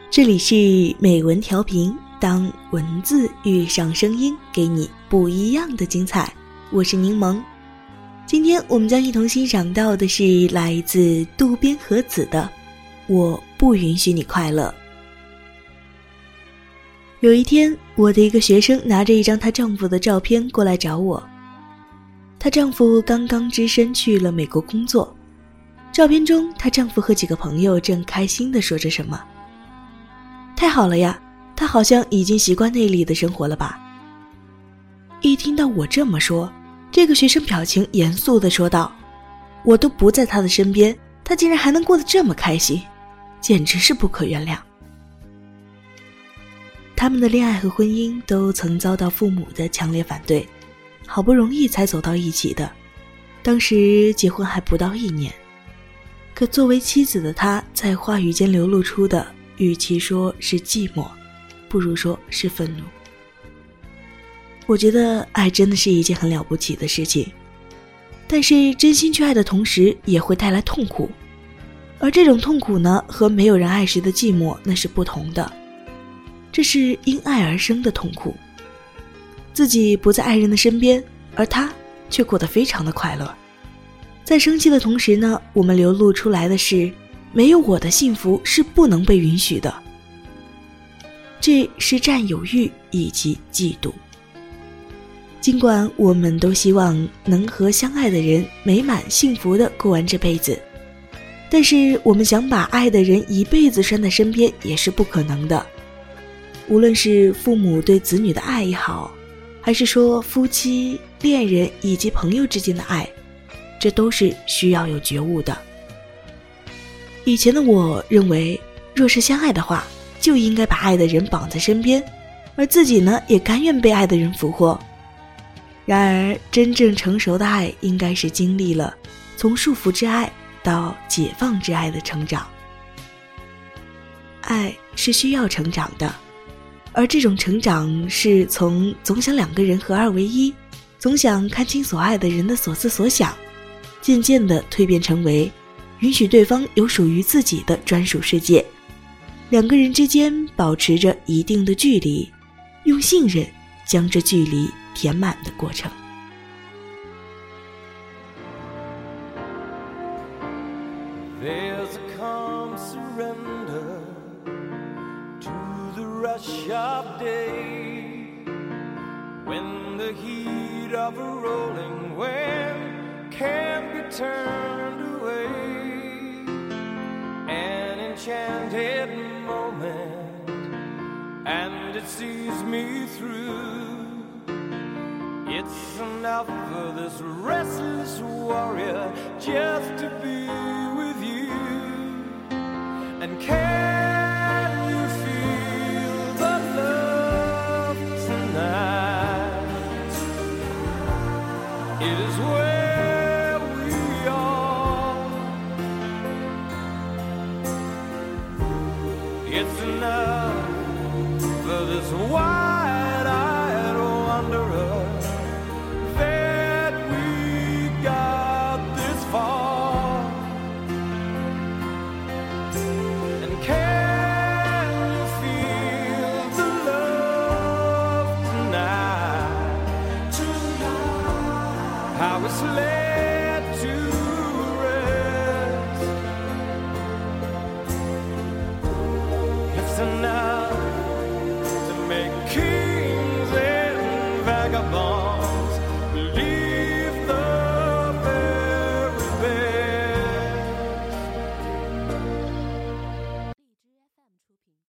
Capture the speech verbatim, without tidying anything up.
这里是美文调频，当文字遇上声音，给你不一样的精彩。我是柠檬，今天我们将一同欣赏到的是来自渡边和子的《我不允许你快乐》。有一天，我的一个学生拿着一张她丈夫的照片过来找我。她丈夫刚刚只身去了美国工作，照片中她丈夫和几个朋友正开心地说着什么。太好了呀，他好像已经习惯那里的生活了吧。一听到我这么说，这个学生表情严肃地说道，我都不在他的身边，他竟然还能过得这么开心，简直是不可原谅。他们的恋爱和婚姻都曾遭到父母的强烈反对，好不容易才走到一起的，当时结婚还不到一年。可作为妻子的他，在话语间流露出的与其说是寂寞，不如说是愤怒。我觉得爱真的是一件很了不起的事情，但是真心去爱的同时也会带来痛苦，而这种痛苦呢，和没有人爱时的寂寞那是不同的，这是因爱而生的痛苦。自己不在爱人的身边，而他却过得非常的快乐。在生气的同时呢，我们流露出来的是没有我的幸福是不能被允许的，这是占有欲以及嫉妒。尽管我们都希望能和相爱的人美满幸福地过完这辈子，但是我们想把爱的人一辈子拴在身边也是不可能的。无论是父母对子女的爱也好，还是说夫妻、恋人以及朋友之间的爱，这都是需要有觉悟的。以前的我认为，若是相爱的话，就应该把爱的人绑在身边，而自己呢，也甘愿被爱的人俘获。然而，真正成熟的爱，应该是经历了从束缚之爱到解放之爱的成长。爱是需要成长的，而这种成长是从总想两个人合二为一，总想看清所爱的人的所思所想，渐渐地蜕变成为允许对方有属于自己的专属世界，两个人之间保持着一定的距离，用信任将这距离填满的过程。 There's a calm surrender to the rush of day, when the heat of a rolling wave can't be turned away. An enchanted moment, and it sees me through. It's enough for this restless warrior just to be with you. And can you feel the love tonight? It is where we are. It's enough for this wide-eyed wanderer that we got this far. And can you feel the love tonight? How it's led to rest. It's enough to make kings and vagabonds believe